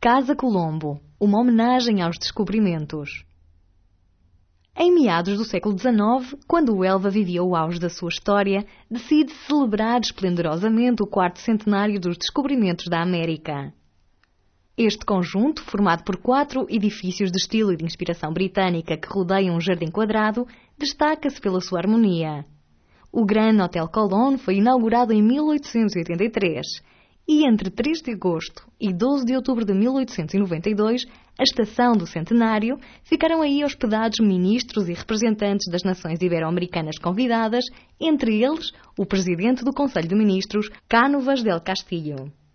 Casa Colombo, uma homenagem aos descobrimentos. Em meados do século XIX, quando o Elva vivia o auge da sua história, decide celebrar esplendorosamente o 4º centenário dos descobrimentos da América. Este conjunto, formado por 4 edifícios de estilo e de inspiração britânica que rodeiam um jardim quadrado, destaca-se pela sua harmonia. O Grand Hotel Colón foi inaugurado em 1883 e entre 3 de agosto e 12 de outubro de 1892, a estação do centenário, ficaram aí hospedados ministros e representantes das nações ibero-americanas convidadas, entre eles o presidente do Conselho de Ministros, Cánovas del Castillo.